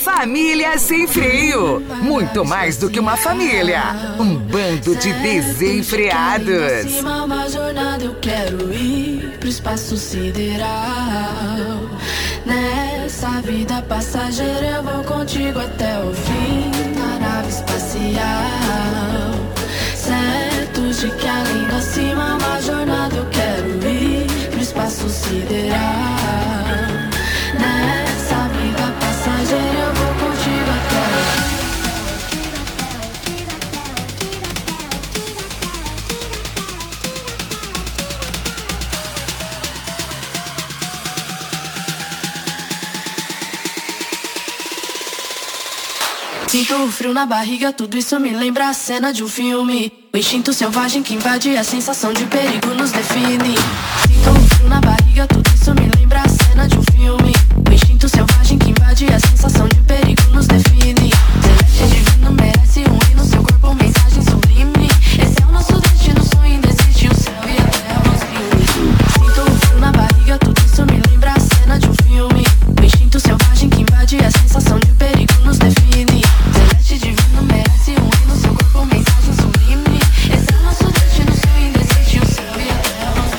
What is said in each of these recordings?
Família Sem Freio. Muito mais do que uma família. Um bando de desenfreados. Uma jornada eu quero ir pro espaço sideral. Nessa vida passageira eu vou contigo até o fim. Na nave espacial. Certos de que além da cima uma jornada eu quero ir pro espaço sideral. Nessa vida passageira eu vou contigo até o fim. Sinto o frio na barriga, tudo isso me lembra a cena de um filme. O instinto selvagem que invade, a sensação de perigo nos define. Sinto o frio na barriga, tudo isso me lembra a cena de um filme. O instinto selvagem que invade, a sensação de perigo nos define. Celeste divino merece um hino, seu corpo mensagem sublime. Esse é o nosso destino, sonho indesiste, o céu e a terra nos une. Sinto o frio na barriga, tudo isso me lembra a cena de um filme. O instinto selvagem que invade, a sensação de perigo nos define. Celeste divino merece um hino, seu corpo mensagem sublime. Esse é o nosso destino, sonho indesiste, o céu e a terra nos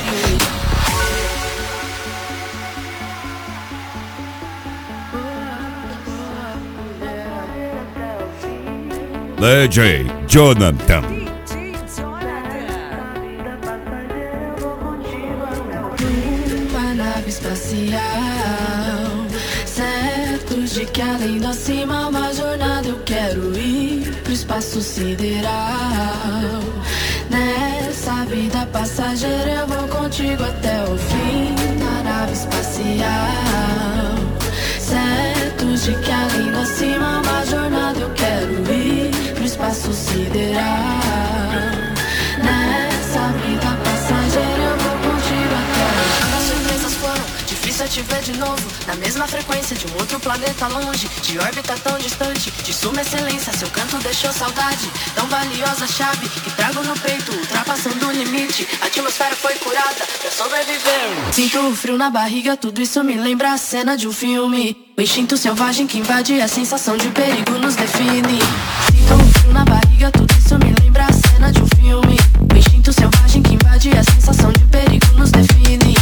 une. DJ Jonathan. Uma nave espacial, certos de que além da cima uma jornada eu quero ir pro espaço sideral. Nessa vida passageira eu vou contigo até o fim. Na nave espacial, certos de que além da cima uma jornada eu quero ir pro espaço sideral. Nessa vida passageira eu vou contigo até o fim. As surpresas foram difícil te ver de novo, na mesma frequência de um outro planeta longe, de órbita tão distante, de suma excelência, seu canto deixou saudade. Tão valiosa chave que trago no peito, ultrapassando o limite. A atmosfera foi curada pra sobreviver. Sinto o frio na barriga, tudo isso me lembra a cena de um filme. O instinto selvagem que invade, a sensação de perigo nos define. Sinto o frio na barriga, tudo isso me lembra a cena de um filme. O instinto selvagem que invade, a sensação de perigo nos define.